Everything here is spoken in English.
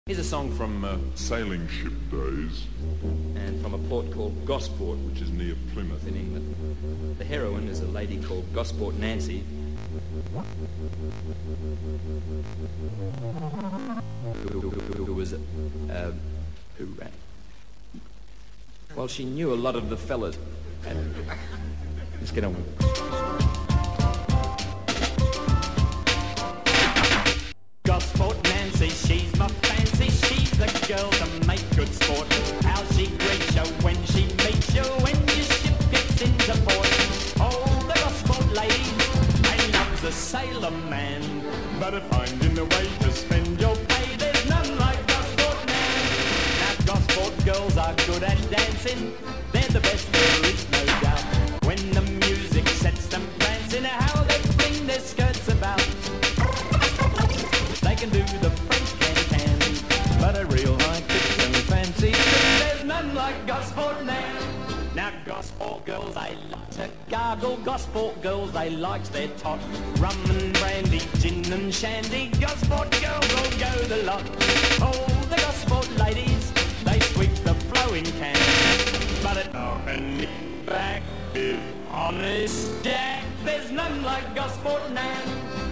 Here's a song from sailing ship days, and from a port called Gosport, which is near Plymouth in England. The heroine is a lady called Gosport Nancy, who was well, she knew a lot of the fellas. Let's get on with it. Gosport Nancy, she's my fancy. She's the girl to make good sport. How she greets you when she meets you, when your ship gets into port. Oh, the Gosport lady, I loves a sailor man, but if finding a way to spend your pay, there's none like Gosport man. Now Gosport girls are good at dancing. They're the best there is, no doubt. When the music sets them prancing, how they fling their skirts about. They can do the French can, but a real high kick and fancy. There's none like Gosport man. Now Gosport girls, they like to gargle. Gosport girls, they like their tot. Rum and brandy, gin and shandy. Gosport girls all go the lot. Oh, the Gosport ladies, they sweep the flowing can. But it often back is honest Jack. There's none like Gosport man.